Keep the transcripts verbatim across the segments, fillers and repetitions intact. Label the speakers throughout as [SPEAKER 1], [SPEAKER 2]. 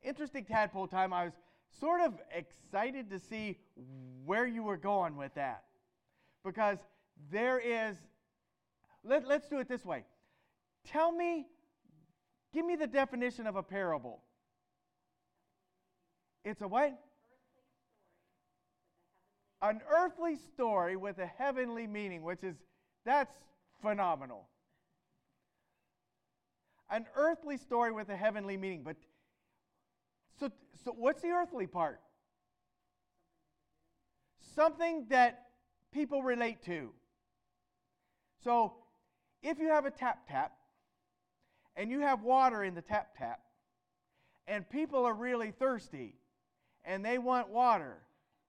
[SPEAKER 1] interesting tadpole time. I was sort of excited to see where you were going with that. Because there is, let, let's do it this way. Tell me, give me the definition of a parable. It's a what? An earthly story with a heavenly meaning, which is, that's phenomenal. An earthly story with a heavenly meaning. But so, so what's the earthly part? Something that people relate to. So, if you have a tap tap, and you have water in the tap tap, and people are really thirsty, and they want water,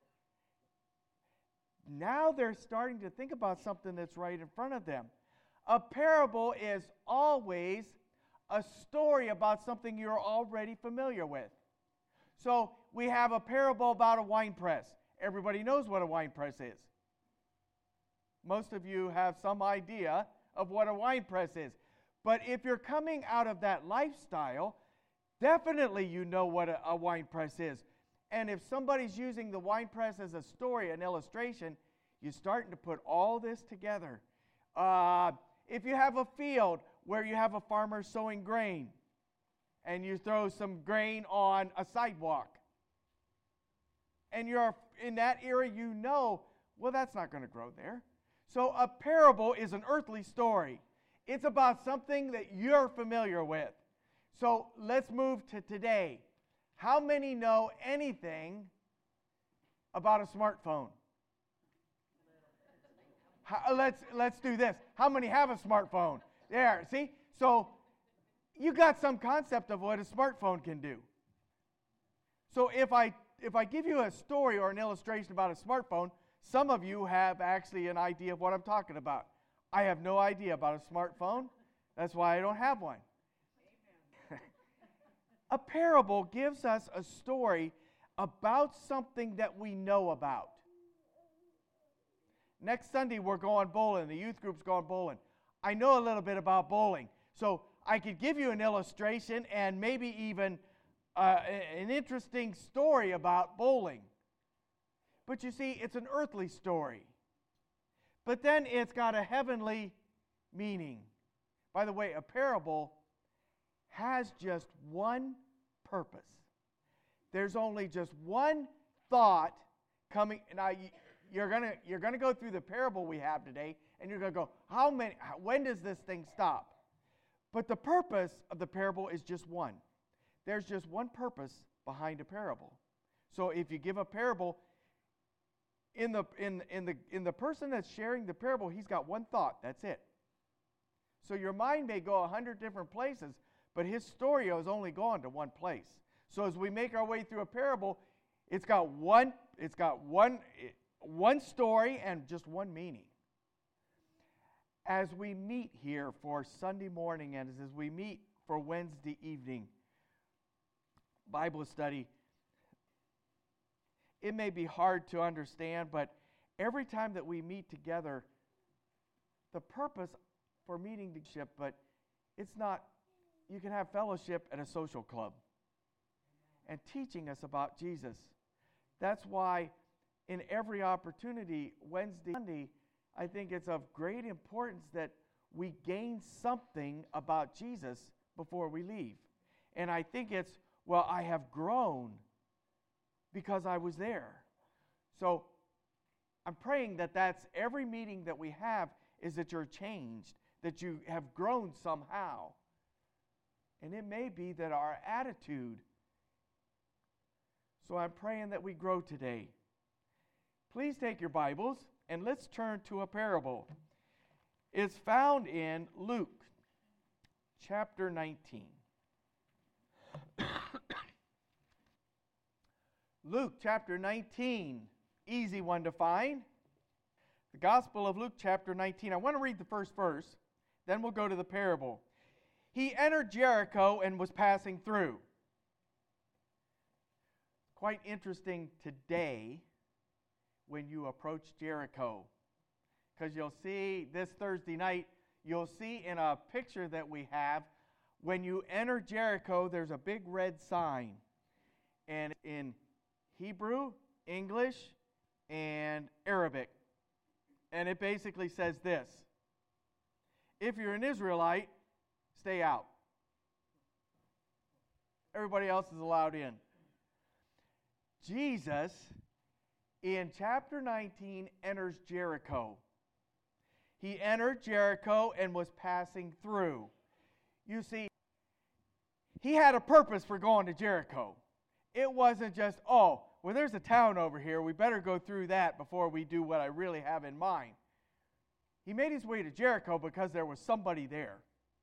[SPEAKER 1] now they're starting to think about something that's right in front of them. A parable is always a story about something you're already familiar with. So we have a parable about a wine press. Everybody knows what a wine press is. Most of you have some idea of what a wine press is. But if you're coming out of that lifestyle, definitely you know what a, a wine press is. And if somebody's using the wine press as a story, an illustration, you're starting to put all this together. Uh, if you have a field where you have a farmer sowing grain, and you throw some grain on a sidewalk, and you're in that area, you know, well, that's not going to grow there. So a parable is an earthly story. It's about something that you're familiar with. So let's move to today. How many know anything about a smartphone? How, let's, let's do this. How many have a smartphone? There, see? So you got some concept of what a smartphone can do. So if I if I give you a story or an illustration about a smartphone, some of you have actually an idea of what I'm talking about. I have no idea about a smartphone. That's why I don't have one. A parable gives us a story about something that we know about. Next Sunday we're going bowling. The youth group's going bowling. I know a little bit about bowling. So I could give you an illustration and maybe even uh, an interesting story about bowling. But you see, it's an earthly story. But then it's got a heavenly meaning. By the way, a parable has just one purpose. There's only just one thought coming. Now, you're going to you're going to go through the parable we have today, and you're going to go, how many? When does this thing stop? But the purpose of the parable is just one. There's just one purpose behind a parable. So if you give a parable, in the in in the in the person that's sharing the parable, he's got one thought. That's it. So your mind may go a hundred different places, but his story is only gone to one place. So as we make our way through a parable, it's got one it's got one one story and just one meaning. As we meet here for Sunday morning and as we meet for Wednesday evening Bible study, it may be hard to understand, but every time that we meet together, the purpose for meeting together, but it's not, you can have fellowship at a social club and teaching us about Jesus. That's why in every opportunity, Wednesday, Sunday, I think it's of great importance that we gain something about Jesus before we leave. And I think it's, well, I have grown because I was there. So I'm praying that that's every meeting that we have is that you're changed, that you have grown somehow. And it may be that our attitude. So I'm praying that we grow today. Please take your Bibles and let's turn to a parable. It's found in Luke chapter nineteen. Luke chapter nineteen, easy one to find. The Gospel of Luke chapter nineteen. I want to read the first verse, then we'll go to the parable. He entered Jericho and was passing through. Quite interesting today when you approach Jericho, because you'll see this Thursday night, you'll see in a picture that we have, when you enter Jericho, there's a big red sign. and in Hebrew, English, and Arabic. And it basically says this: if you're an Israelite, stay out. Everybody else is allowed in. Jesus, in chapter nineteen, enters Jericho. He entered Jericho and was passing through. You see, he had a purpose for going to Jericho. It wasn't just, oh, well, there's a town over here. We better go through that before we do what I really have in mind. He made his way to Jericho because there was somebody there.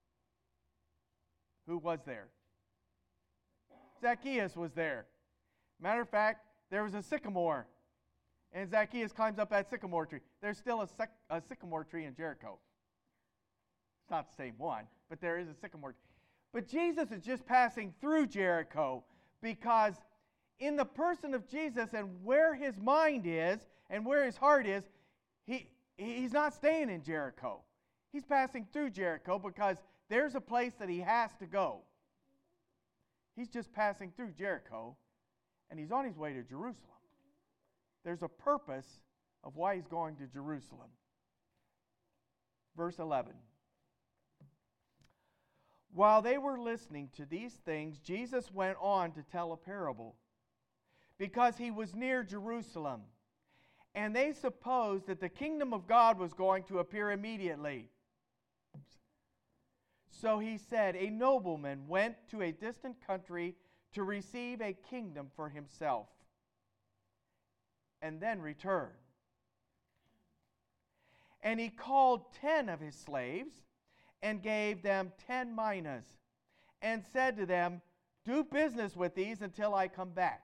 [SPEAKER 1] Who was there? Zacchaeus was there. Matter of fact, there was a sycamore. And Zacchaeus climbs up that sycamore tree. There's still a, syc- a sycamore tree in Jericho. It's not the same one, but there is a sycamore tree. But Jesus is just passing through Jericho because in the person of Jesus and where his mind is and where his heart is, he, he's not staying in Jericho. He's passing through Jericho because there's a place that he has to go. He's just passing through Jericho, and he's on his way to Jerusalem. There's a purpose of why he's going to Jerusalem. Verse eleven. While they were listening to these things, Jesus went on to tell a parable, because he was near Jerusalem, and they supposed that the kingdom of God was going to appear immediately. So he said, a nobleman went to a distant country to receive a kingdom for himself, and then return. And he called ten of his slaves, and gave them ten minas, and said to them, do business with these until I come back.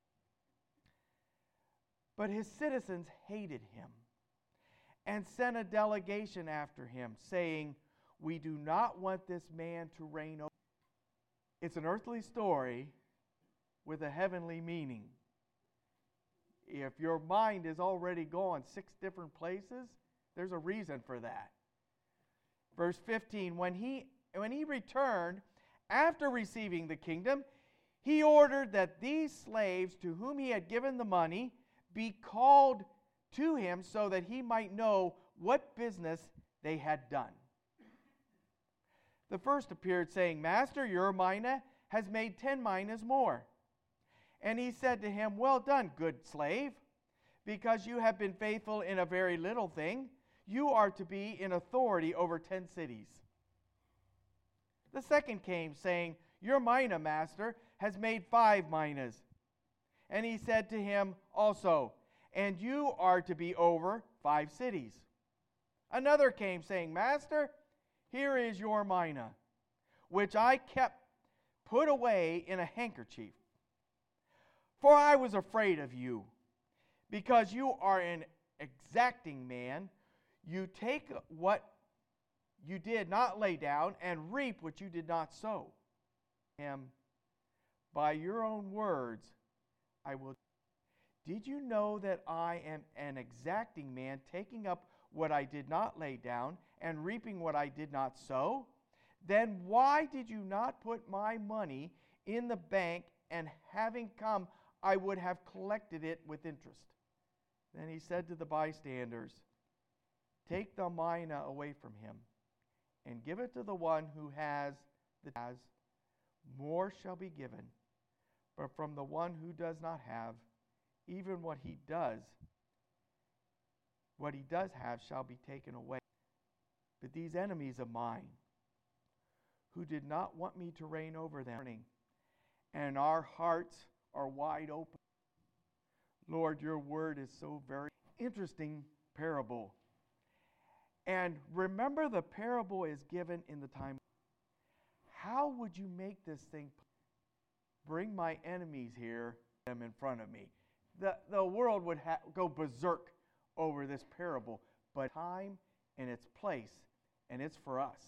[SPEAKER 1] But his citizens hated him, and sent a delegation after him, saying, we do not want this man to reign over. It's an earthly story with a heavenly meaning. If your mind is already going six different places, there's a reason for that. Verse fifteen, when he, when he returned, after receiving the kingdom, he ordered that these slaves to whom he had given the money be called to him so that he might know what business they had done. The first appeared, saying, Master, your mina has made ten minas more. And he said to him, well done, good slave, because you have been faithful in a very little thing, you are to be in authority over ten cities. The second came, saying, your mina, master, has made five minas. And he said to him also, and you are to be over five cities. Another came, saying, Master, here is your mina, which I kept put away in a handkerchief. For I was afraid of you, because you are an exacting man. You take what you did not lay down, and reap what you did not sow. And by your own words I will. Did you know that I am an exacting man, taking up what I did not lay down, and reaping what I did not sow? Then why did you not put my money in the bank, and having come, I would have collected it with interest? Then he said to the bystanders, take the mina away from him, and give it to the one who has the has. More shall be given, but from the one who does not have, even what he does, what he does have shall be taken away. But these enemies of mine, who did not want me to reign over them, and our hearts are wide open. Lord, your word is so very interesting parable. And remember, the parable is given in the time. How would you make this thing? Bring my enemies here, them in front of me. The, the world would ha- go berserk over this parable, but time and its place, and it's for us.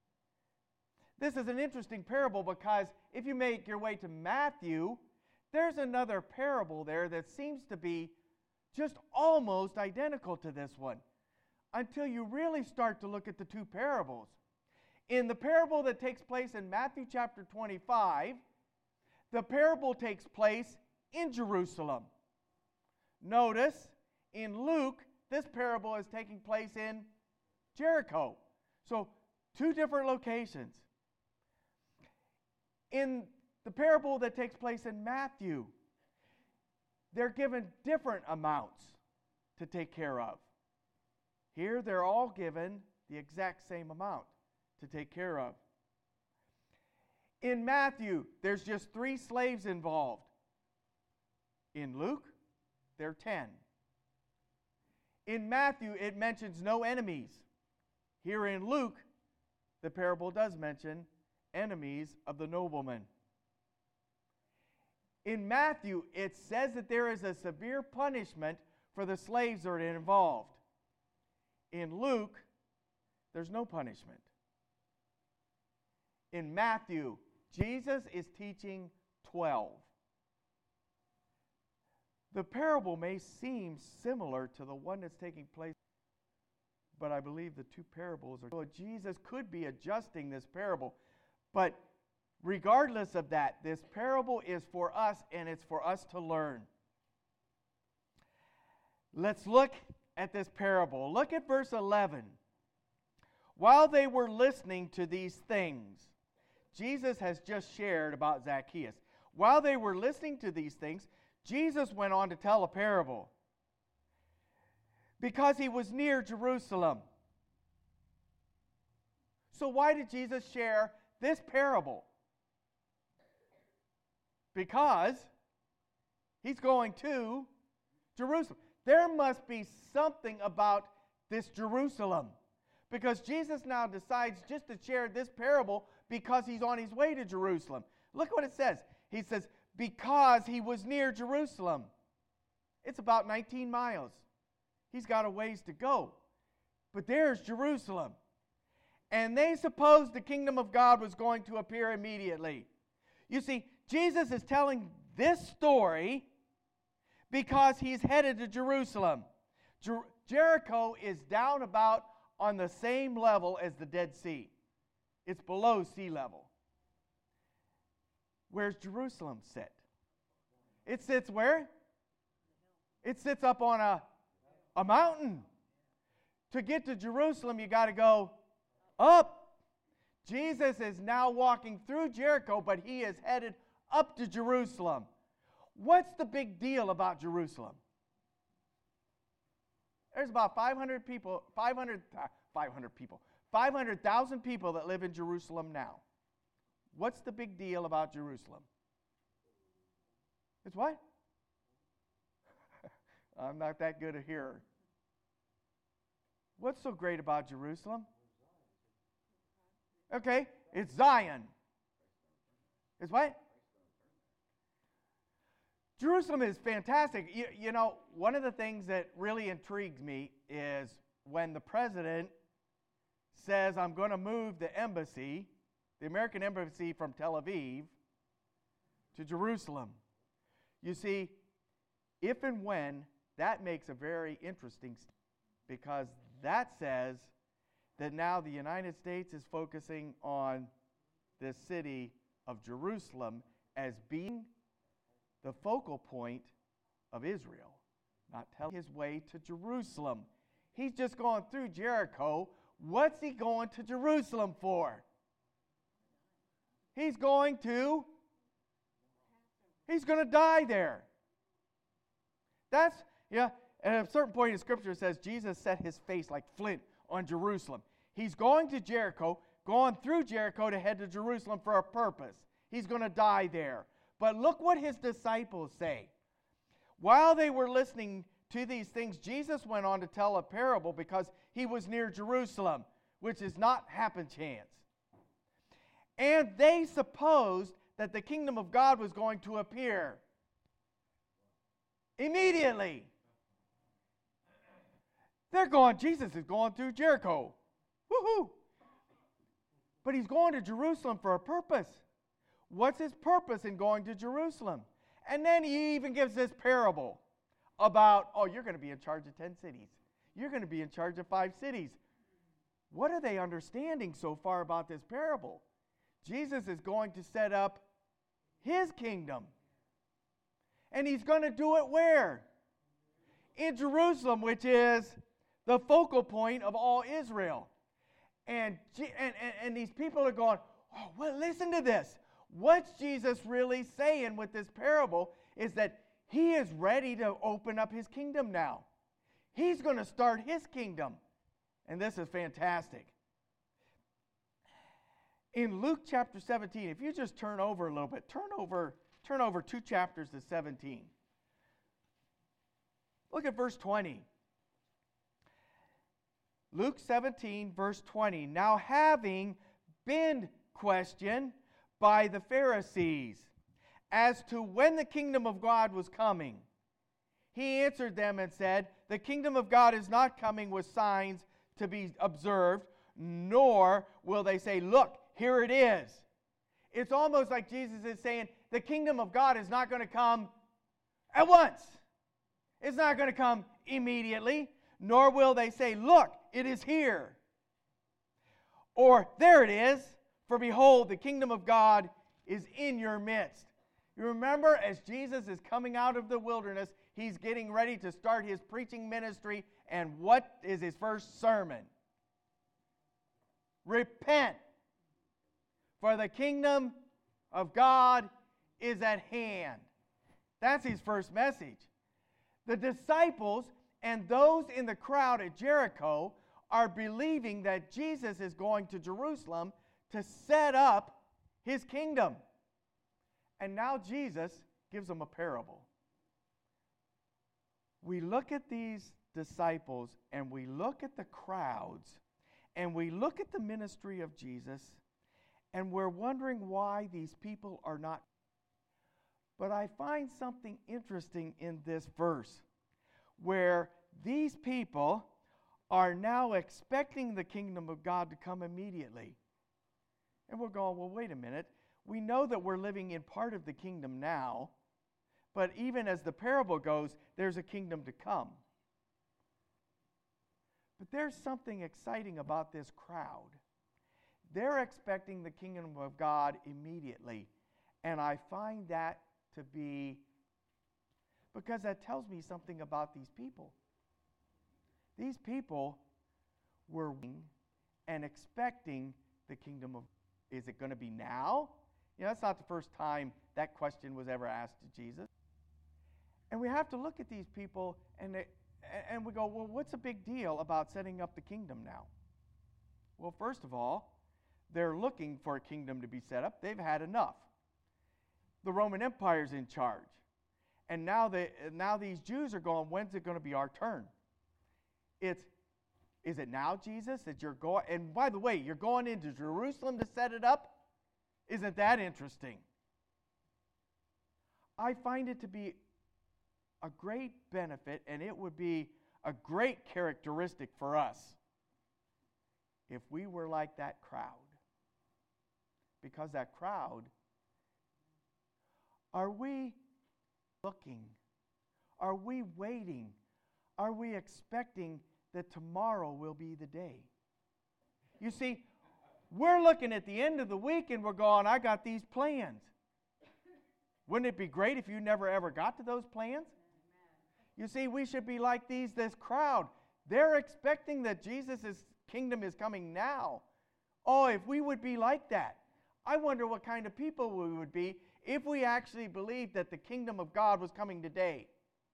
[SPEAKER 1] This is an interesting parable because if you make your way to Matthew, there's another parable there that seems to be just almost identical to this one, until you really start to look at the two parables. In the parable that takes place in Matthew chapter twenty-five, the parable takes place in Jerusalem. Notice, in Luke, this parable is taking place in Jericho. So, two different locations. In the parable that takes place in Matthew, they're given different amounts to take care of. Here, they're all given the exact same amount to take care of. In Matthew, there's just three slaves involved. In Luke, there are ten. In Matthew, it mentions no enemies. Here in Luke, the parable does mention enemies of the nobleman. In Matthew, it says that there is a severe punishment for the slaves that are involved. In Luke, there's no punishment. In Matthew, Jesus is teaching twelve. The parable may seem similar to the one that's taking place, but I believe the two parables are. So Jesus could be adjusting this parable, but regardless of that, this parable is for us, and it's for us to learn. Let's look at this parable. Look at verse eleven. While they were listening to these things, Jesus has just shared about Zacchaeus. While they were listening to these things, Jesus went on to tell a parable. Because he was near Jerusalem. So why did Jesus share this parable? Because he's going to Jerusalem. There must be something about this Jerusalem. Because Jesus now decides just to share this parable because he's on his way to Jerusalem. Look what it says. He says, because he was near Jerusalem. It's about nineteen miles. He's got a ways to go. But there's Jerusalem. And they supposed the kingdom of God was going to appear immediately. You see, Jesus is telling this story because he's headed to Jerusalem. Jer- Jericho is down about on the same level as the Dead Sea. It's below sea level. Where's Jerusalem sit? It sits where? It sits up on a, a mountain. To get to Jerusalem, you got to go up. Jesus is now walking through Jericho, but he is headed up to Jerusalem. What's the big deal about Jerusalem? There's about five hundred people, five hundred, five hundred people, five hundred thousand people that live in Jerusalem now. What's the big deal about Jerusalem? It's what? I'm not that good a hearer. What's so great about Jerusalem? Okay, it's Zion. It's what? Jerusalem is fantastic. You, you know, one of the things that really intrigues me is when the president says, I'm going to move the embassy, the American embassy from Tel Aviv to Jerusalem. You see, if and when, that makes a very interesting st- because that says that now the United States is focusing on the city of Jerusalem as being the focal point of Israel, not telling his way to Jerusalem. He's just going through Jericho. What's he going to Jerusalem for? He's going to, he's going to die there. That's, yeah, at a certain point in Scripture it says Jesus set his face like flint on Jerusalem. He's going to Jericho, going through Jericho to head to Jerusalem for a purpose. He's going to die there. But look what his disciples say. While they were listening to these things, Jesus went on to tell a parable because he was near Jerusalem, which is not happen chance. And they supposed that the kingdom of God was going to appear immediately. They're going, Jesus is going through Jericho. Woohoo! But he's going to Jerusalem for a purpose. What's his purpose in going to Jerusalem? And then he even gives this parable about, oh, you're going to be in charge of ten cities. You're going to be in charge of five cities. What are they understanding so far about this parable? Jesus is going to set up his kingdom. And he's going to do it where? In Jerusalem, which is the focal point of all Israel. And, and, and, and these people are going, oh, well, listen to this. What's Jesus really saying with this parable is that he is ready to open up his kingdom now. He's going to start his kingdom. And this is fantastic. In Luke chapter seventeen, if you just turn over a little bit, turn over, turn over two chapters to seventeen. Look at verse twenty. Luke seventeen, verse twenty. Now having been questioned by the Pharisees as to when the kingdom of God was coming, he answered them and said, the kingdom of God is not coming with signs to be observed, nor will they say, look, here it is. It's almost like Jesus is saying, the kingdom of God is not going to come at once. It's not going to come immediately, nor will they say, look, it is here. Or, there it is, for behold, the kingdom of God is in your midst. You remember, as Jesus is coming out of the wilderness, he's getting ready to start his preaching ministry, and what is his first sermon? Repent, for the kingdom of God is at hand. That's his first message. The disciples and those in the crowd at Jericho are believing that Jesus is going to Jerusalem to set up his kingdom. And now Jesus gives them a parable. We look at these disciples and we look at the crowds and we look at the ministry of Jesus and we're wondering why these people are not. But I find something interesting in this verse where these people are now expecting the kingdom of God to come immediately. And we're going, well, wait a minute. We know that we're living in part of the kingdom now, but even as the parable goes, there's a kingdom to come. But there's something exciting about this crowd. They're expecting the kingdom of God immediately. And I find that to be, because that tells me something about these people. These people were waiting and expecting the kingdom of, is it going to be now? You know, that's not the first time that question was ever asked to Jesus. And we have to look at these people and they, and we go, well, what's the big deal about setting up the kingdom now? Well, first of all, they're looking for a kingdom to be set up. They've had enough. The Roman Empire's in charge. And now they, now these Jews are going, when's it going to be our turn? It's, is it now, Jesus, that you're going? And by the way, you're going into Jerusalem to set it up? Isn't that interesting? I find it to be a great benefit, and it would be a great characteristic for us if we were like that crowd. Because that crowd, are we looking? Are we waiting? Are we expecting that tomorrow will be the day? You see, we're looking at the end of the week and we're going, I got these plans. Wouldn't it be great if you never ever got to those plans? You see, we should be like these, this crowd. They're expecting that Jesus' kingdom is coming now. Oh, if we would be like that. I wonder what kind of people we would be if we actually believed that the kingdom of God was coming today.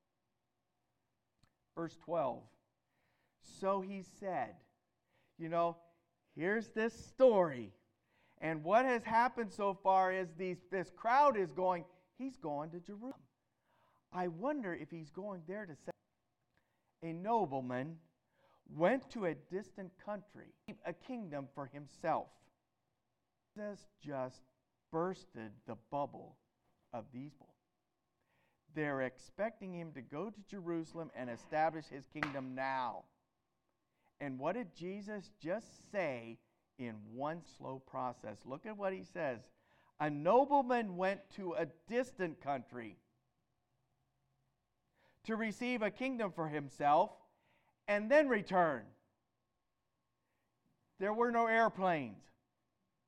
[SPEAKER 1] Verse twelve. So he said, you know, here's this story. And what has happened so far is these, this crowd is going, he's going to Jerusalem. I wonder if he's going there to say, a nobleman went to a distant country, a kingdom for himself. Jesus just bursted the bubble of these people. They're expecting him to go to Jerusalem and establish his kingdom now. And what did Jesus just say in one slow process? Look at what he says. A nobleman went to a distant country to receive a kingdom for himself and then return. There were no airplanes.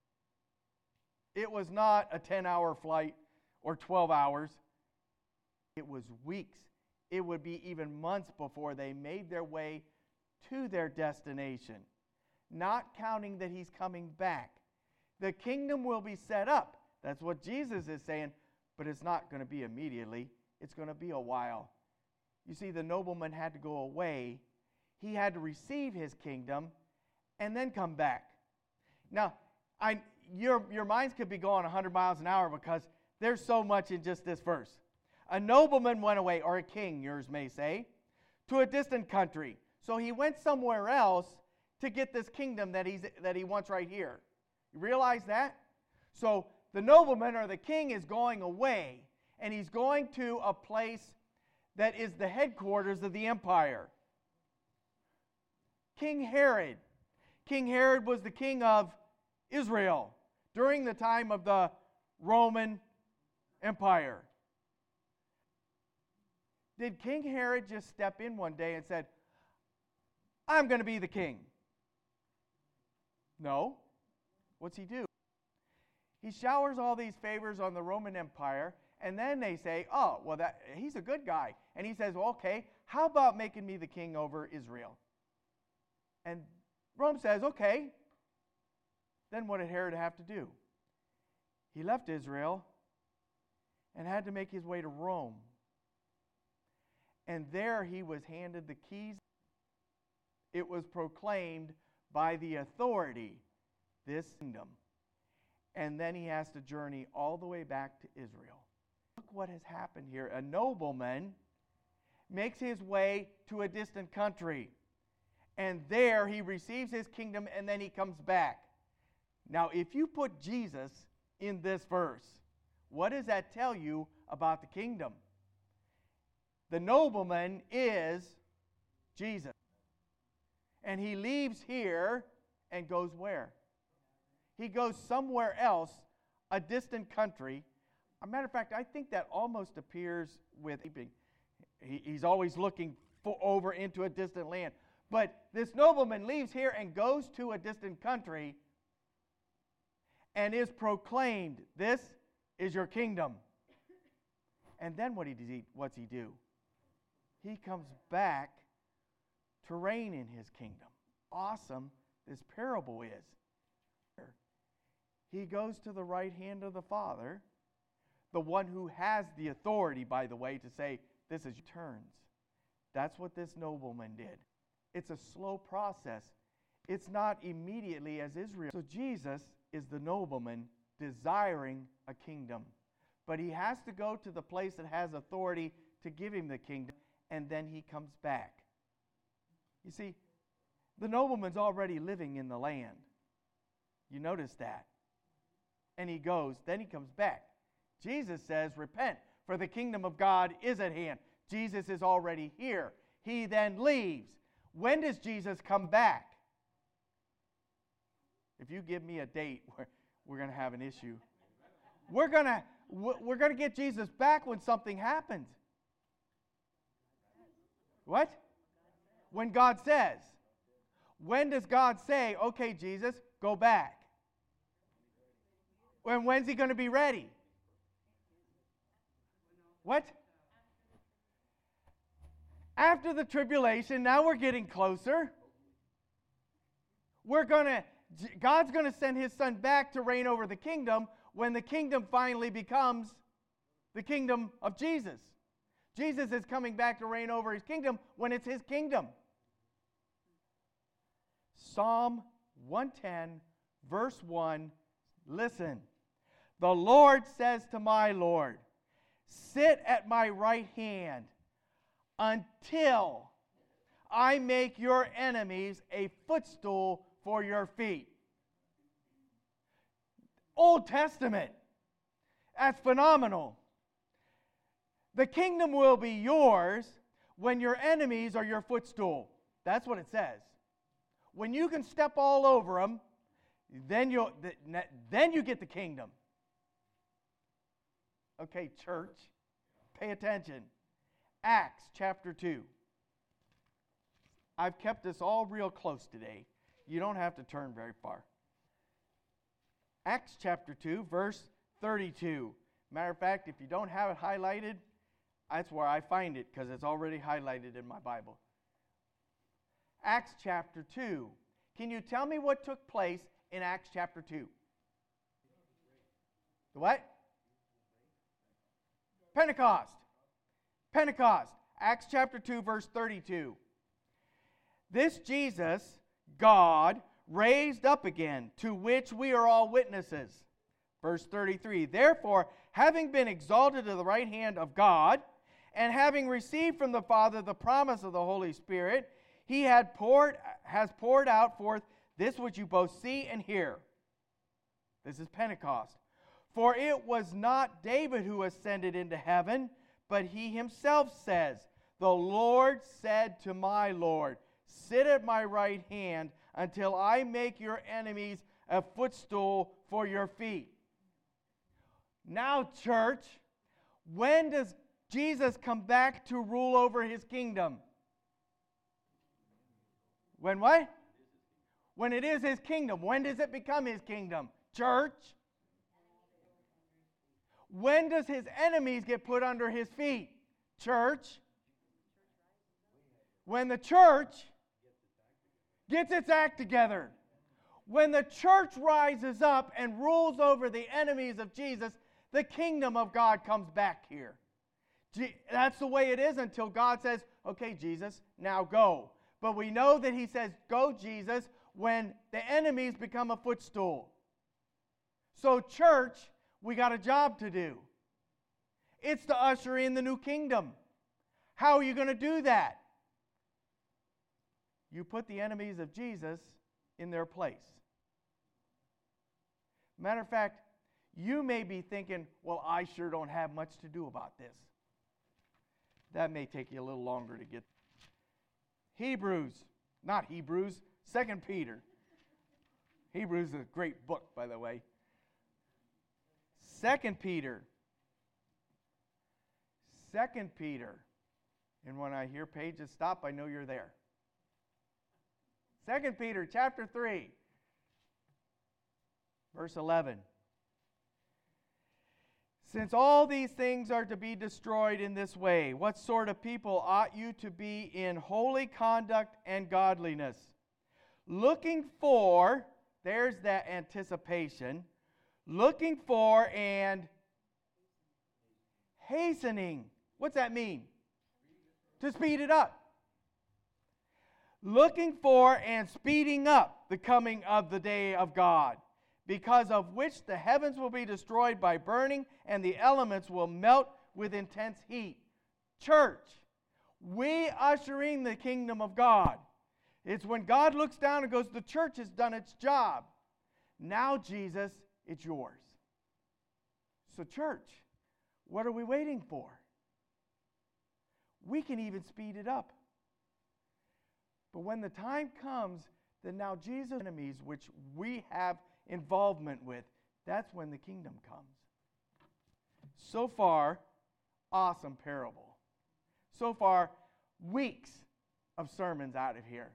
[SPEAKER 1] It was not a ten-hour flight or twelve hours. It was weeks. It would be even months before they made their way to their destination, not counting that he's coming back. The kingdom will be set up. That's what Jesus is saying, but it's not going to be immediately. It's going to be a while. You see, the nobleman had to go away. He had to receive his kingdom and then come back. Now, I, your, your minds could be going one hundred miles an hour because there's so much in just this verse. A nobleman went away, or a king, yours may say, to a distant country. So he went somewhere else to get this kingdom that, he's, that he wants right here. You realize that? So the nobleman or the king is going away, and he's going to a place that is the headquarters of the empire. King Herod. King Herod was the king of Israel during the time of the Roman Empire. Did King Herod just step in one day and said, I'm going to be the king? No. What's he do? He showers all these favors on the Roman Empire, and then they say, oh, well, that he's a good guy. And he says, well, okay, how about making me the king over Israel? And Rome says, okay. Then what did Herod have to do? He left Israel and had to make his way to Rome. And there he was handed the keys. It was proclaimed by the authority, this kingdom. And then he has to journey all the way back to Israel. Look what has happened here. A nobleman makes his way to a distant country. And there he receives his kingdom, and then he comes back. Now, if you put Jesus in this verse, what does that tell you about the kingdom? The nobleman is Jesus. And he leaves here and goes where? He goes somewhere else, a distant country. As a matter of fact, I think that almost appears with, he, he's always looking for, over into a distant land. But this nobleman leaves here and goes to a distant country and is proclaimed, this is your kingdom. And then what he does he, what's he do? He comes back to reign in his kingdom. Awesome this parable is. He goes to the right hand of the Father, the one who has the authority, by the way, to say, this is your turns. That's what this nobleman did. It's a slow process. It's not immediately as Israel. So Jesus is the nobleman desiring a kingdom. But he has to go to the place that has authority to give him the kingdom, and then he comes back. You see, the nobleman's already living in the land. You notice that. And he goes, then he comes back. Jesus says, repent, for the kingdom of God is at hand. Jesus is already here. He then leaves. When does Jesus come back? If you give me a date, we're, we're going to have an issue. We're going to we're going to get Jesus back when something happens. What? When God says. When does God say, okay, Jesus, go back? When, when's he going to be ready? What? After the tribulation, now we're getting closer. We're going to, God's going to send his son back to reign over the kingdom when the kingdom finally becomes the kingdom of Jesus. Jesus is coming back to reign over his kingdom when it's his kingdom. Psalm one ten, verse one, listen. The Lord says to my Lord, sit at my right hand until I make your enemies a footstool for your feet. Old Testament. That's phenomenal. The kingdom will be yours when your enemies are your footstool. That's what it says. When you can step all over them, then you then you get the kingdom. Okay, church, pay attention. Acts chapter two. I've kept this all real close today. You don't have to turn very far. Acts chapter two, verse thirty-two. Matter of fact, if you don't have it highlighted, That's where I find it because it's already highlighted in my Bible. Acts chapter two. Can you tell me what took place in Acts chapter two? The what? Pentecost. Pentecost. Acts chapter two, verse thirty-two. This Jesus, God, raised up again, to which we are all witnesses. Verse thirty-three. Therefore, having been exalted to the right hand of God, and having received from the Father the promise of the Holy Spirit, he had poured, has poured out forth this which you both see and hear. This is Pentecost. For it was not David who ascended into heaven, but he himself says, the Lord said to my Lord, sit at my right hand until I make your enemies a footstool for your feet. Now, church, when does Jesus come back to rule over his kingdom? When what? When it is his kingdom. When does it become his kingdom? Church? When does his enemies get put under his feet? Church? When the church gets its act together. When the church rises up and rules over the enemies of Jesus, the kingdom of God comes back here. That's the way it is until God says, okay, Jesus, now go. But we know that he says, go, Jesus, when the enemies become a footstool. So, church, we got a job to do. It's to usher in the new kingdom. How are you going to do that? You put the enemies of Jesus in their place. Matter of fact, you may be thinking, well, I sure don't have much to do about this. That may take you a little longer to get. Hebrews, not Hebrews, Second Peter. Hebrews is a great book, by the way. Second Peter. Second Peter. And when I hear pages stop, I know you're there. Second Peter chapter three, verse eleven. Since all these things are to be destroyed in this way, what sort of people ought you to be in holy conduct and godliness? Looking for, there's that anticipation, looking for and hastening. What's that mean? To speed it up. Looking for and speeding up the coming of the day of God, because of which the heavens will be destroyed by burning, and the elements will melt with intense heat. Church, we ushering the kingdom of God. It's when God looks down and goes, the church has done its job. Now, Jesus, it's yours. So, church, what are we waiting for? We can even speed it up. But when the time comes that now Jesus' enemies, which we have involvement with, that's when the kingdom comes. So far, awesome parable. So far, weeks of sermons out of here.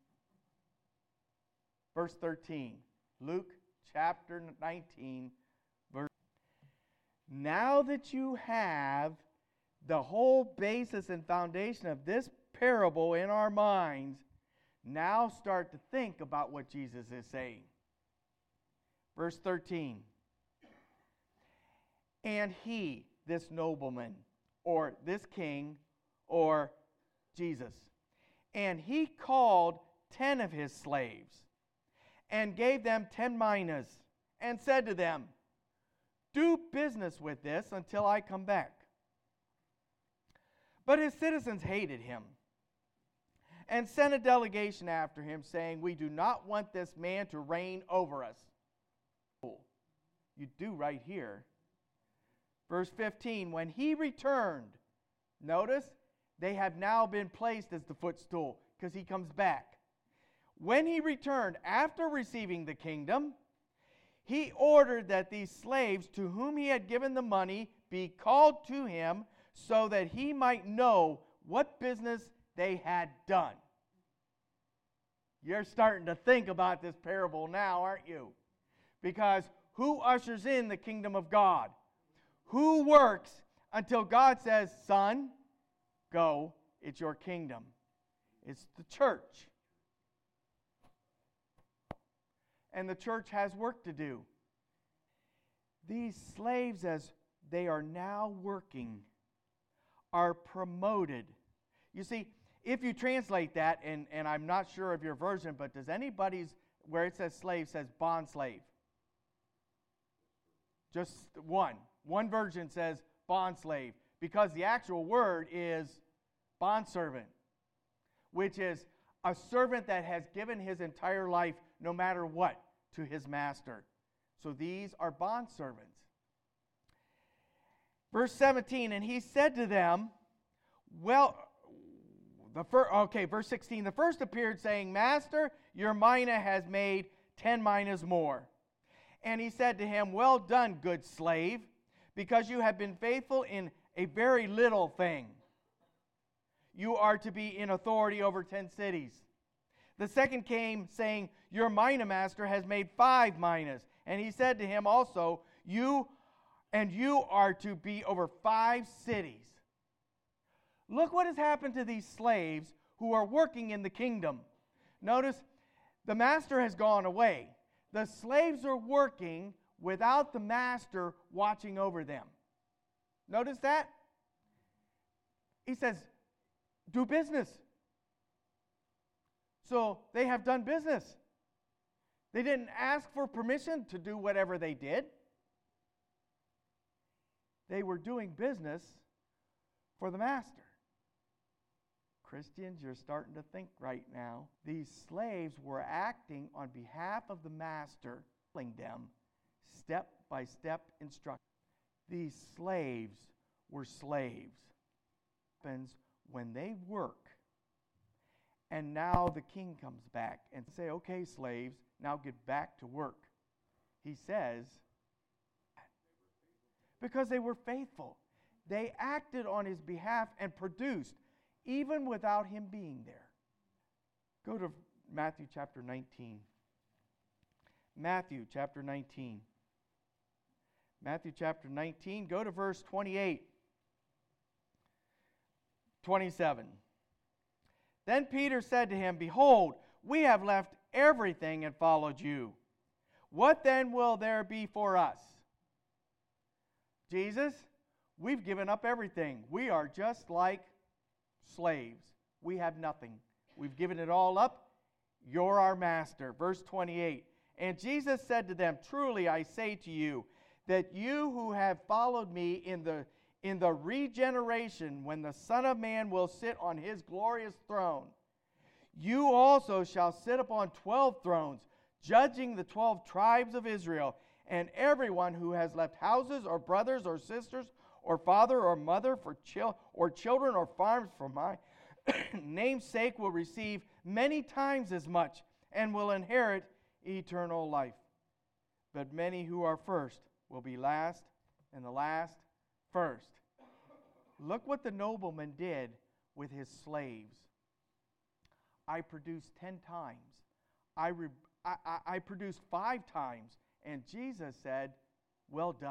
[SPEAKER 1] Verse thirteen, Luke chapter nineteen, verse. Now that you have the whole basis and foundation of this parable in our minds, now start to think about what Jesus is saying. Verse thirteen. And he, this nobleman, or this king, or Jesus, and he called ten of his slaves, and gave them ten minas, and said to them, do business with this until I come back. But his citizens hated him, and sent a delegation after him, saying, we do not want this man to reign over us. You do right here. Verse fifteen, when he returned, notice, they have now been placed as the footstool, because he comes back. When he returned, after receiving the kingdom, he ordered that these slaves to whom he had given the money be called to him, so that he might know what business they had done. You're starting to think about this parable now, aren't you? Because who ushers in the kingdom of God? Who works until God says, son, go. It's your kingdom. It's the church. And the church has work to do. These slaves, as they are now working, are promoted. You see, if you translate that, and, and I'm not sure of your version, but does anybody's, where it says slave, says bond slave? Just one. One version says bond slave, because the actual word is bondservant, which is a servant that has given his entire life, no matter what, to his master. So these are bondservants. Verse seventeen, and he said to them, well, the first, okay, verse sixteen, the first appeared saying, Master, your mina has made ten minas more. And he said to him, well done, good slave, because you have been faithful in a very little thing. You are to be in authority over ten cities. The second came, saying, your mina master has made five minas. And he said to him also, you and you are to be over five cities. Look what has happened to these slaves who are working in the kingdom. Notice, the master has gone away. The slaves are working without the master watching over them. Notice that? He says, do business. So they have done business. They didn't ask for permission to do whatever they did. They were doing business for the master. Christians, you're starting to think right now. These slaves were acting on behalf of the master, telling them step-by-step instructions. These slaves were slaves. What happens when they work, and now the king comes back and say, okay, slaves, now get back to work. He says, because they were faithful. They acted on his behalf and produced, even without him being there. Go to Matthew chapter nineteen. Matthew chapter nineteen. Matthew chapter nineteen, go to verse twenty-eight. twenty-seven. Then Peter said to him, behold, we have left everything and followed you. What then will there be for us? Jesus, we've given up everything. We are just like slaves. We have nothing. We've given it all up. You're our master. Verse twenty-eight. And Jesus said to them, truly I say to you, that you who have followed me in the, in the regeneration, when the Son of Man will sit on his glorious throne, you also shall sit upon twelve thrones, judging the twelve tribes of Israel. And everyone who has left houses or brothers or sisters or father or mother for chil- or children or farms for my name's sake will receive many times as much and will inherit eternal life. But many who are first will be last, and the last first. Look what the nobleman did with his slaves. I produced ten times. I, re- I, I, I produced five times. And Jesus said, well done.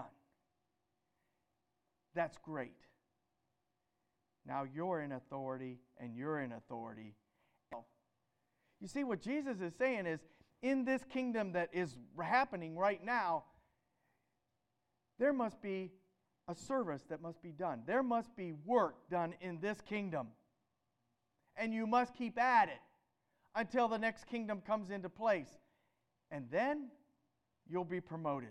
[SPEAKER 1] That's great. Now you're in authority, and you're in authority. You see, what Jesus is saying is, in this kingdom that is happening right now, there must be a service that must be done. There must be work done in this kingdom. And you must keep at it until the next kingdom comes into place. And then you'll be promoted.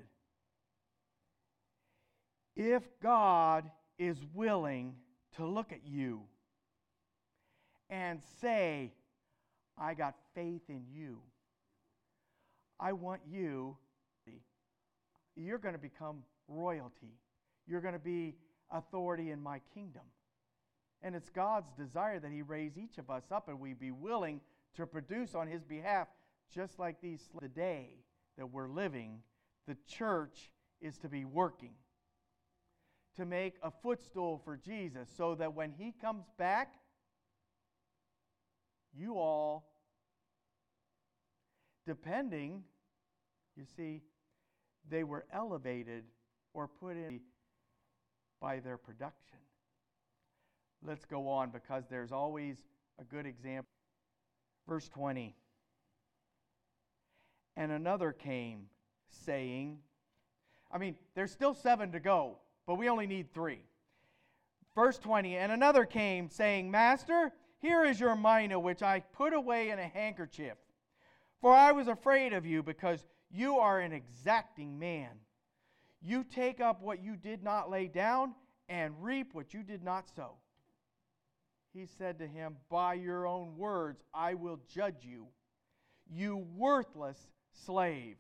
[SPEAKER 1] If God is willing to look at you and say, I got faith in you, I want you, you're going to become royalty. You're going to be authority in my kingdom. And it's God's desire that he raise each of us up and we be willing to produce on his behalf, just like these the day that we're living. The church is to be working to make a footstool for Jesus, so that when he comes back, you all, depending, you see, they were elevated or put in by their production. Let's go on because there's always a good example. Verse twenty. And another came, saying, I mean, there's still seven to go, but we only need three. Verse twenty, and another came, saying, Master, here is your mina, which I put away in a handkerchief. For I was afraid of you, because you are an exacting man. You take up what you did not lay down, and reap what you did not sow. He said to him, By your own words I will judge you, you worthless slave.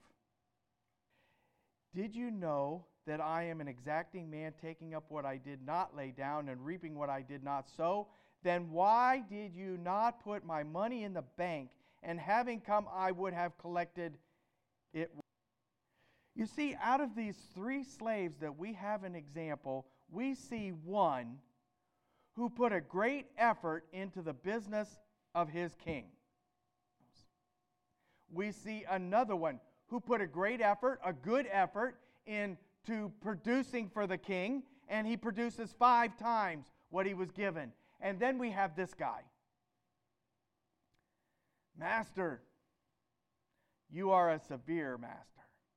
[SPEAKER 1] Did you know that I am an exacting man, taking up what I did not lay down and reaping what I did not sow? Then why did you not put my money in the bank, and having come I would have collected it? You see, out of these three slaves that we have an example, we see one who put a great effort into the business of his king. We see another one who put a great effort, a good effort, into producing for the king, and he produces five times what he was given. And then we have this guy. Master, you are a severe master.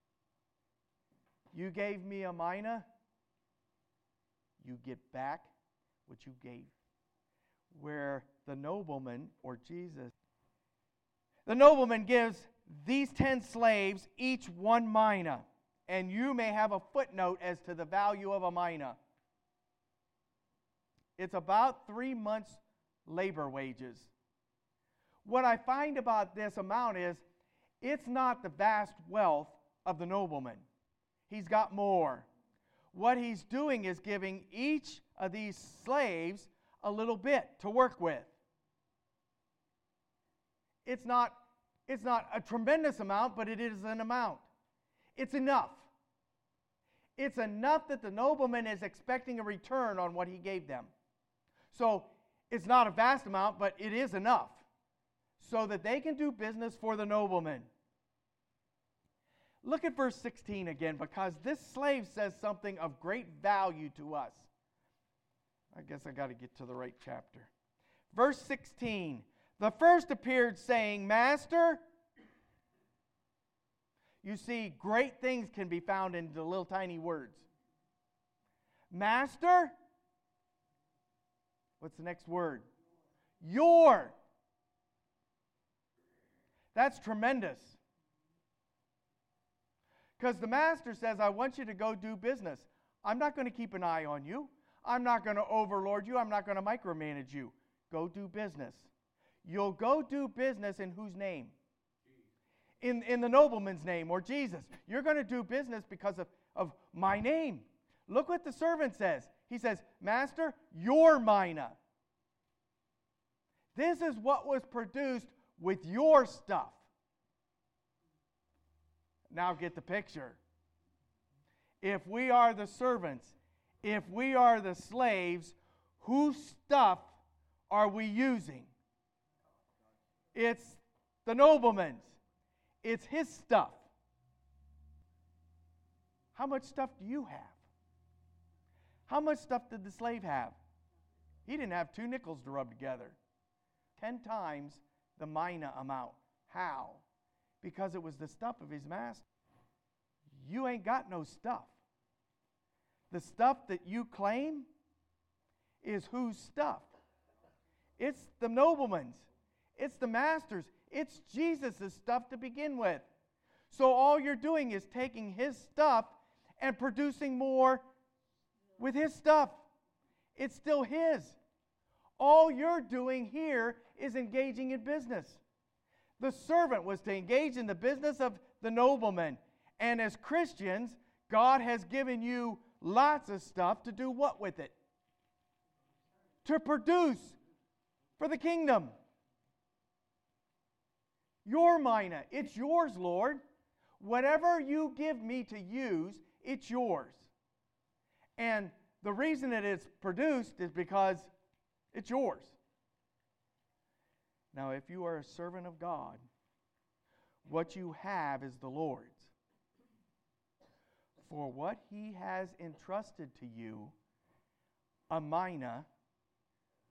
[SPEAKER 1] You gave me a mina, you get back what you gave. Where the nobleman, or Jesus, the nobleman gives these ten slaves each one mina, and you may have a footnote as to the value of a mina. It's about three months' labor wages. What I find about this amount is it's not the vast wealth of the nobleman. He's got more. What he's doing is giving each of these slaves a little bit to work with. It's not, it's not a tremendous amount, but it is an amount. It's enough. It's enough that the nobleman is expecting a return on what he gave them. So it's not a vast amount, but it is enough so that they can do business for the nobleman. Look at verse sixteen again, because this slave says something of great value to us. I guess I got to get to the right chapter. Verse sixteen. The first appeared, saying, Master. You see, great things can be found in the little tiny words. Master. What's the next word? Your. That's tremendous. Because the master says, I want you to go do business. I'm not going to keep an eye on you. I'm not going to overlord you. I'm not going to micromanage you. Go do business. You'll go do business in whose name? In, in the nobleman's name, or Jesus. You're going to do business because of, of my name. Look what the servant says. He says, Master, your mina. This is what was produced with your stuff. Now get the picture. If we are the servants, if we are the slaves, whose stuff are we using? It's the nobleman's. It's his stuff. How much stuff do you have? How much stuff did the slave have? He didn't have two nickels to rub together. Ten times the mina amount. How? Because it was the stuff of his master. You ain't got no stuff. The stuff that you claim is whose stuff? It's the nobleman's. It's the master's. It's Jesus' stuff to begin with. So all you're doing is taking his stuff and producing more with his stuff. It's still his. All you're doing here is engaging in business. The servant was to engage in the business of the nobleman. And as Christians, God has given you lots of stuff to do what with it? To produce for the kingdom. Your mina, it's yours, Lord. Whatever you give me to use, it's yours. And the reason it is produced is because it's yours. Now, if you are a servant of God, what you have is the Lord's. For what he has entrusted to you, a mina,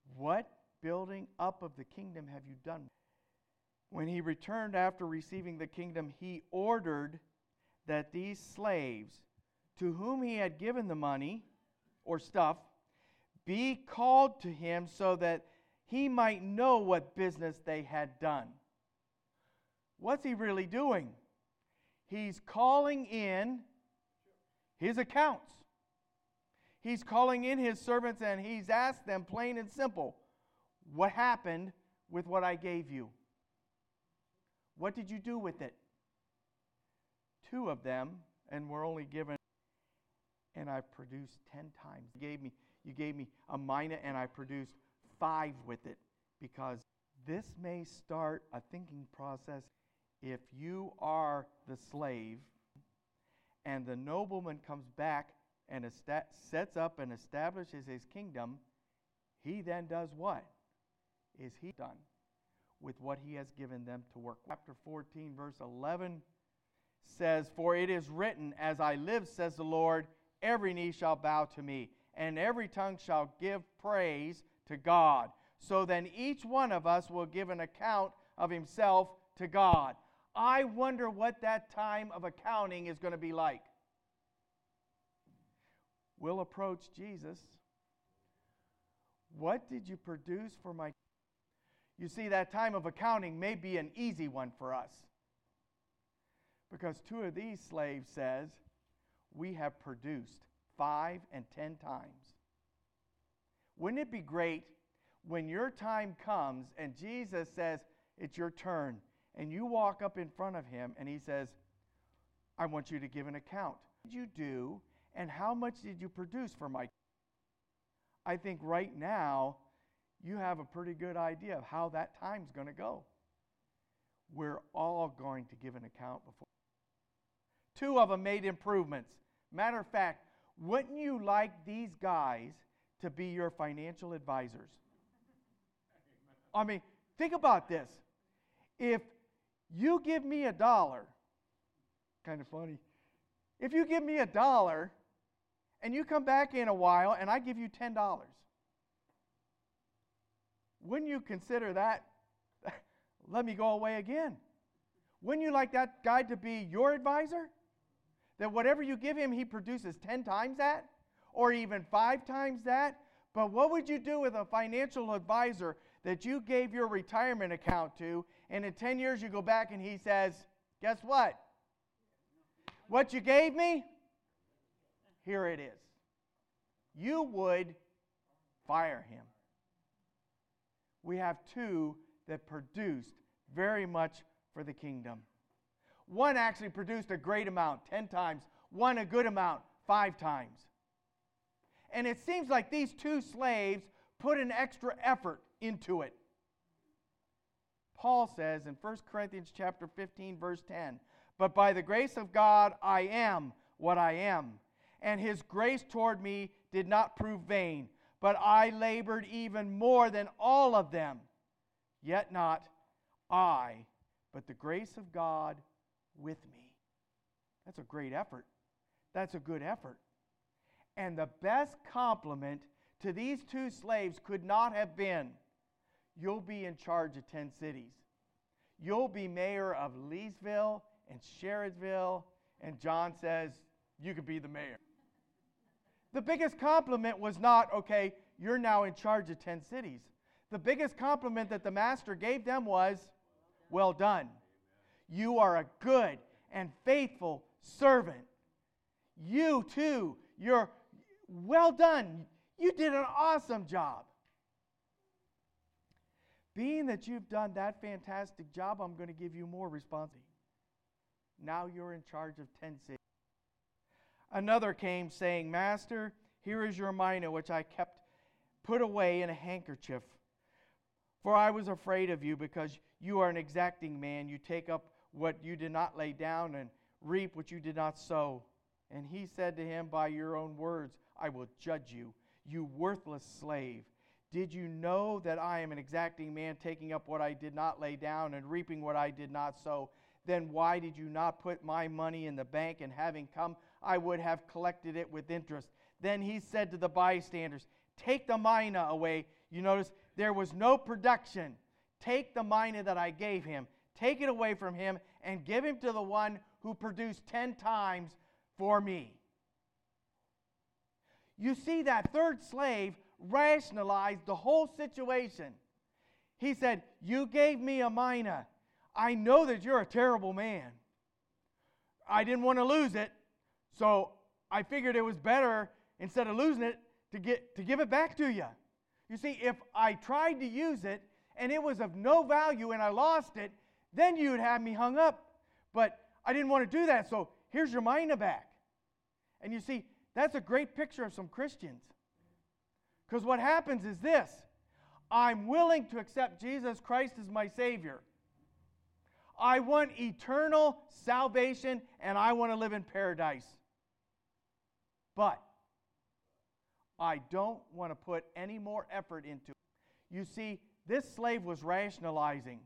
[SPEAKER 1] What building up of the kingdom have you done? When he returned after receiving the kingdom, he ordered that these slaves, to whom he had given the money or stuff, be called to him so that he might know what business they had done. What's he really doing? He's calling in his accounts. He's calling in his servants and he's asked them plain and simple, what happened with what I gave you? What did you do with it? Two of them, and we're only given, and I produced ten times. You gave me, you gave me a mina, and I produced five with it, because this may start a thinking process. If you are the slave, and the nobleman comes back and esta- sets up and establishes his kingdom, he then does what? Is he done with what he has given them to work? Chapter fourteen, verse eleven says, "For it is written, as I live, says the Lord, every knee shall bow to me, and every tongue shall give praise to God. So then each one of us will give an account of himself to God." I wonder what that time of accounting is going to be like. We'll approach Jesus. What did you produce for my... You see, that time of accounting may be an easy one for us, because two of these slaves says, we have produced five and ten times. Wouldn't it be great when your time comes and Jesus says, it's your turn, and you walk up in front of him and he says, I want you to give an account. What did you do, and how much did you produce for my... I think right now you have a pretty good idea of how that time's going to go. We're all going to give an account before. Two of them made improvements. Matter of fact, wouldn't you like these guys to be your financial advisors? I mean, think about this. If you give me a dollar, kind of funny, if you give me a dollar and you come back in a while and I give you ten dollars, wouldn't you consider that, let me go away again? Wouldn't you like that guy to be your advisor? That whatever you give him, he produces ten times that, or even five times that? But what would you do with a financial advisor that you gave your retirement account to, and in ten years you go back and he says, guess what? What you gave me, here it is. You would fire him. We have two that produced very much for the kingdom. One actually produced a great amount, ten times. One a good amount, five times. And it seems like these two slaves put an extra effort into it. Paul says in First Corinthians chapter fifteen, verse ten, "But by the grace of God I am what I am, and his grace toward me did not prove vain, but I labored even more than all of them. Yet not I, but the grace of God with me." That's a great effort. That's a good effort. And the best compliment to these two slaves could not have been, you'll be in charge of ten cities. You'll be mayor of Leesville and Sherridsville. And John says, you could be the mayor. The biggest compliment was not, okay, you're now in charge of ten cities. The biggest compliment that the master gave them was, well done. You are a good and faithful servant. You too, you're well done. You did an awesome job. Being that you've done that fantastic job, I'm going to give you more responsibility. Now you're in charge of ten cities. Another came saying, Master, here is your mina which I kept put away in a handkerchief. For I was afraid of you, because you are an exacting man. You take up what you did not lay down and reap what you did not sow. And he said to him, by your own words, I will judge you, you worthless slave. Did you know that I am an exacting man, taking up what I did not lay down and reaping what I did not sow? Then why did you not put my money in the bank, and having come, I would have collected it with interest? Then he said to the bystanders, take the mina away. You notice there was no production. Take the mina that I gave him, take it away from him, and give him to the one who produced ten times for me. You see, that third slave rationalized the whole situation. He said, you gave me a mina. I know that you're a terrible man. I didn't want to lose it, so I figured it was better, instead of losing it, to get to give it back to you. You see, if I tried to use it and it was of no value and I lost it, then you would have me hung up. But I didn't want to do that, so here's your mina back. And you see, that's a great picture of some Christians. Because what happens is this: I'm willing to accept Jesus Christ as my Savior. I want eternal salvation, and I want to live in paradise. But I don't want to put any more effort into it. You see, this slave was rationalizing.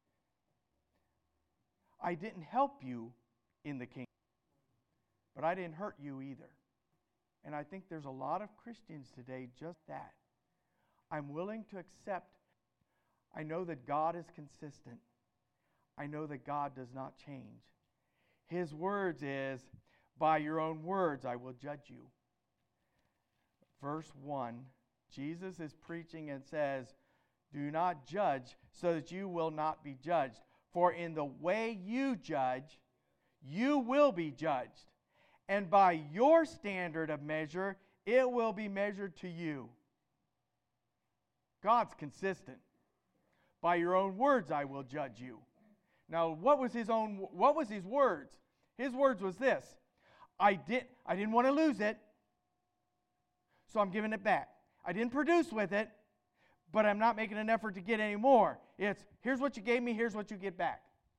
[SPEAKER 1] I didn't help you in the kingdom, but I didn't hurt you either. And I think there's a lot of Christians today just that. I'm willing to accept. I know that God is consistent. I know that God does not change. His words is, by your own words I will judge you. Verse one, Jesus is preaching and says, do not judge so that you will not be judged. For in the way you judge, you will be judged. And by your standard of measure, it will be measured to you. God's consistent. By your own words I will judge you. Now, what was his own what was his words? His words was this: I did I didn't want to lose it, so I'm giving it back. I didn't produce with it, but I'm not making an effort to get any more. It's, here's what you gave me, here's what you get back.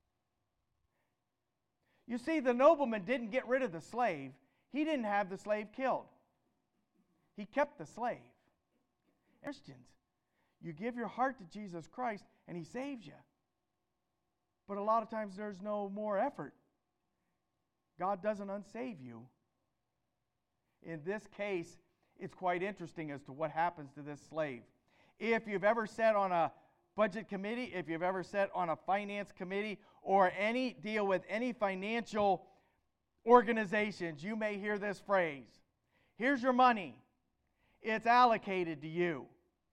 [SPEAKER 1] You see, the nobleman didn't get rid of the slave. He didn't have the slave killed. He kept the slave. Christians, you give your heart to Jesus Christ and he saves you. But a lot of times there's no more effort. God doesn't unsave you. In this case, it's quite interesting as to what happens to this slave. If you've ever sat on a budget committee, if you've ever sat on a finance committee, or any deal with any financial organizations, you may hear this phrase: here's your money. It's allocated to you.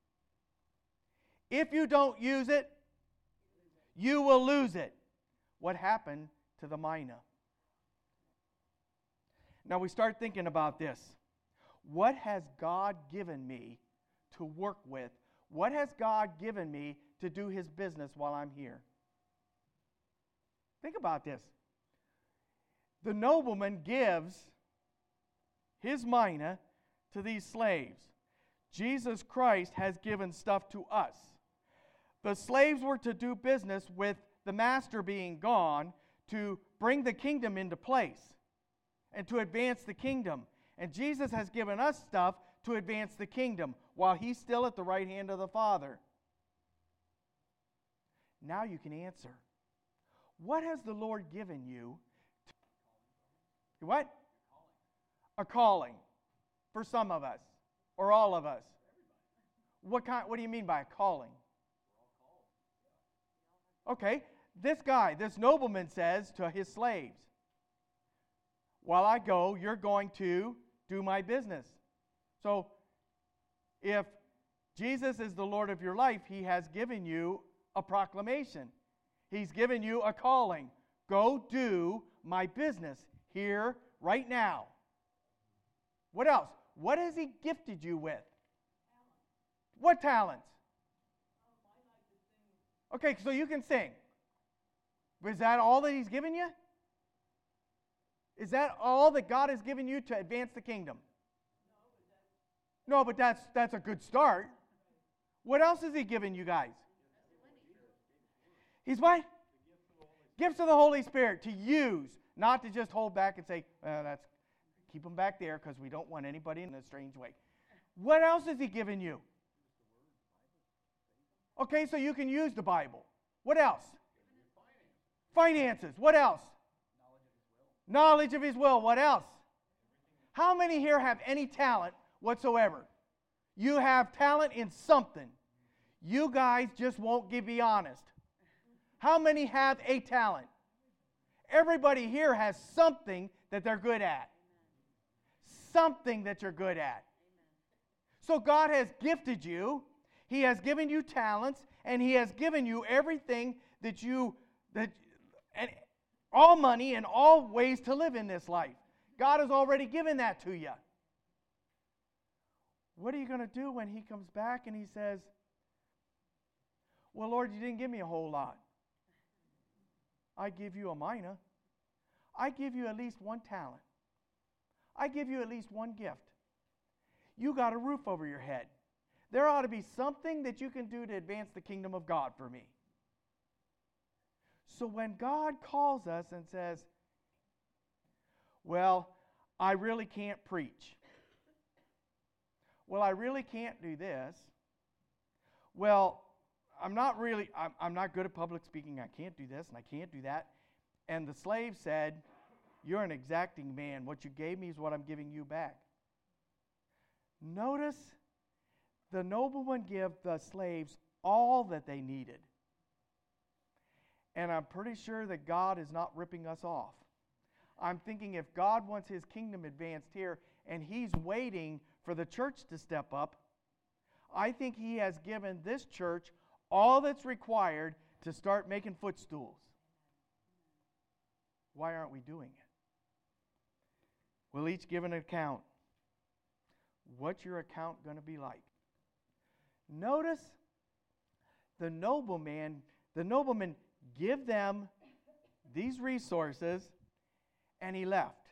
[SPEAKER 1] If you don't use it, you will lose it. What happened to the mina? Now we start thinking about this. What has God given me to work with? What has God given me to do his business while I'm here? Think about this. The nobleman gives his mina to these slaves. Jesus Christ has given stuff to us. The slaves were to do business with the master being gone to bring the kingdom into place and to advance the kingdom. And Jesus has given us stuff to advance the kingdom while he's still at the right hand of the Father. Now you can answer. What has the Lord given you? To, what? A calling for some of us, or all of us. What kind? What do you mean by a calling? Okay, this guy, this nobleman says to his slaves, while I go, you're going to do my business. So, if Jesus is the Lord of your life, he has given you a proclamation. He's given you a calling. Go do my business here, right now. What else? What has he gifted you with? What talents? Okay, so you can sing. Is that all that he's given you? Is that all that God has given you to advance the kingdom? No, but that's that's a good start. What else has he given you guys? He's what? Gifts of the Holy Spirit to use, not to just hold back and say, well, that's keep them back there because we don't want anybody in a strange way. What else has he given you? Okay, so you can use the Bible. What else? Finances. What else? Knowledge of his will. What else? How many here have any talent whatsoever? You have talent in something. You guys just won't give me honest. How many have a talent? Everybody here has something that they're good at. Something that you're good at. So God has gifted you. He has given you talents, and He has given you everything that you, that, and all money and all ways to live in this life. God has already given that to you. What are you going to do when He comes back and He says, well, Lord, you didn't give me a whole lot. I give you a mina. I give you at least one talent. I give you at least one gift. You got a roof over your head. There ought to be something that you can do to advance the kingdom of God for me. So when God calls us and says, well, I really can't preach. Well, I really can't do this. Well, I'm not really, I'm, I'm not good at public speaking. I can't do this and I can't do that. And the slave said, you're an exacting man. What you gave me is what I'm giving you back. Notice the nobleman gave the slaves all that they needed. And I'm pretty sure that God is not ripping us off. I'm thinking if God wants His kingdom advanced here and He's waiting for the church to step up, I think He has given this church all that's required to start making footstools. Why aren't we doing it? We'll each give an account. What's your account going to be like? Notice the nobleman, the nobleman give them these resources and he left.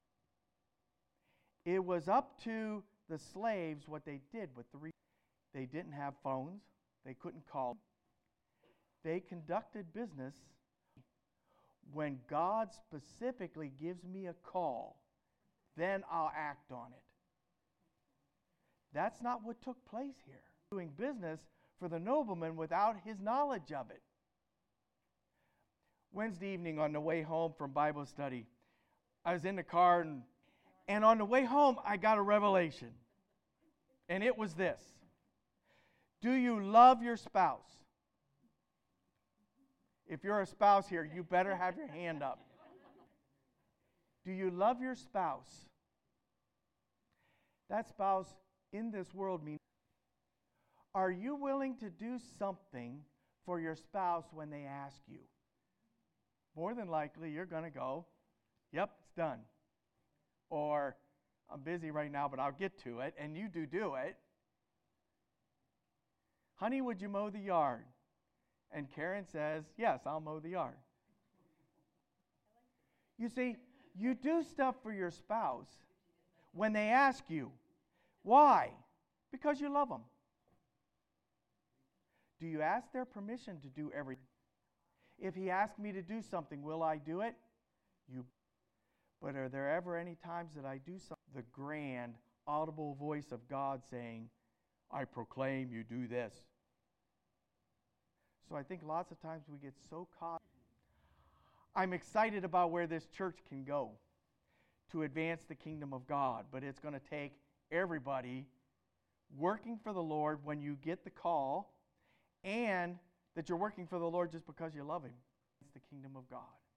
[SPEAKER 1] It was up to the slaves what they did with the resources. They didn't have phones. They couldn't call. They conducted business. When God specifically gives me a call, then I'll act on it. That's not what took place here. Doing business for the nobleman without his knowledge of it. Wednesday evening on the way home from Bible study, I was in the car, and, and on the way home, I got a revelation. And it was this. Do you love your spouse? If you're a spouse here, you better have your hand up. Do you love your spouse? That spouse in this world means, are you willing to do something for your spouse when they ask you? More than likely, you're going to go, yep, it's done. Or, I'm busy right now, but I'll get to it, and you do do it. Honey, would you mow the yard? And Karen says, yes, I'll mow the yard. You see, you do stuff for your spouse when they ask you. Why? Because you love them. Do you ask their permission to do everything? If he asks me to do something, will I do it? You. But are there ever any times that I do something? The grand, audible voice of God saying, I proclaim you do this. So I think lots of times we get so caught. I'm excited about where this church can go to advance the kingdom of God, but it's going to take everybody working for the Lord when you get the call, and that you're working for the Lord just because you love Him. It's the kingdom of God.